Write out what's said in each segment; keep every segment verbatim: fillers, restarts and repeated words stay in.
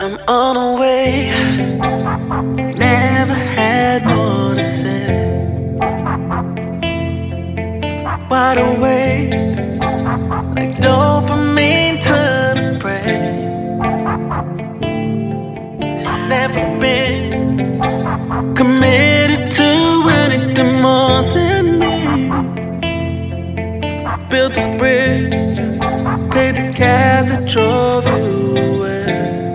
I'm on a way, never had more to say. Wide awake, like dopamine to the brain. Never been committed to anything more than me. Built a bridge, paid the cab that drove you away.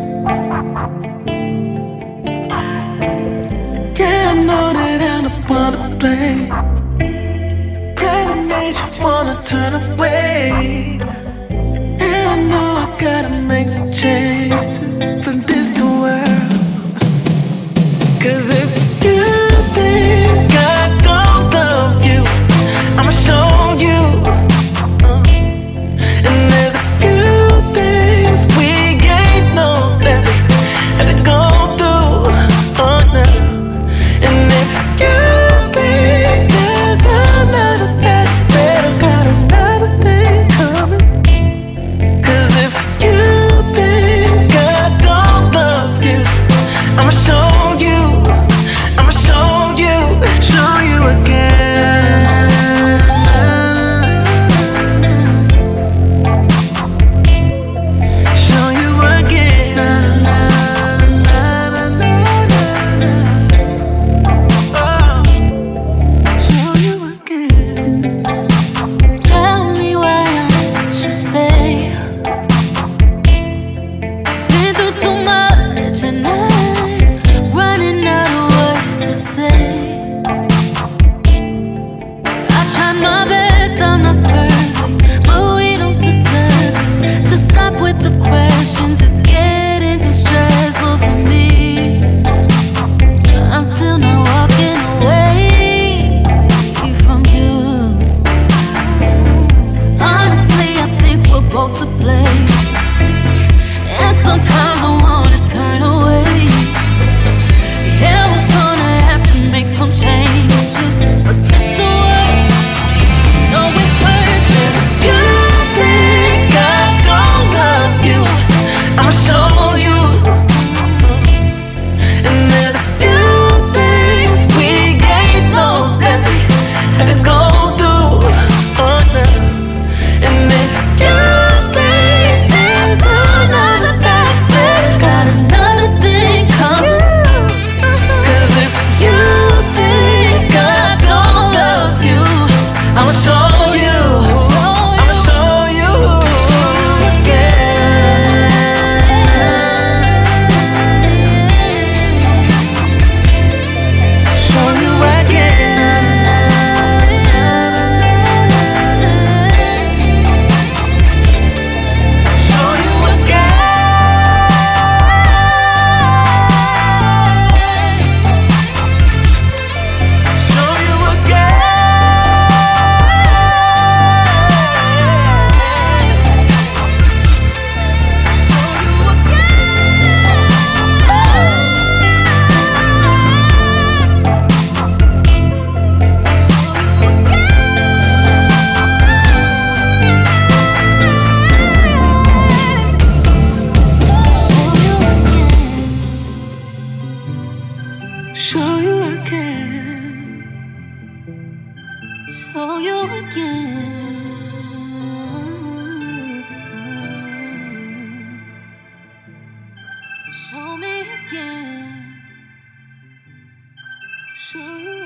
Yeah, I know that I'm the one to blame. Probably made you wanna turn away. And I know I gotta make some changes for this to work. Cause if you think I don't love you, I'ma show you. uh, And there's a few things we ain't know that we had to go through. Oh no. And if you think there's another that's better, got another thing coming. Cause if you think I don't love you, I'ma show you, I'ma show you, show you again. Show you again. Oh, show you again. Tell me why I should stay. Been through too much and I'm running out of words to say. I tried my best, I'm not perfect, but we don't deserve this. Just stop with the questions, it's getting too stressful for me. I'm still not walking away from you. Honestly, I think we're both to blame. And sometimes I wanna turn away. Yeah, we're gonna have to make some changes for this to work. No, it hurts, but if you think I don't love you, I'ma show you. And there's a few things we ain't know that we had to go through. Oh no. And if you think there's another that's better, got another thing coming. cause if you think I don't love you, I'ma show you, I'ma show you again. Show you again. Show you again. Show you again. Show you again. Show me again. Show you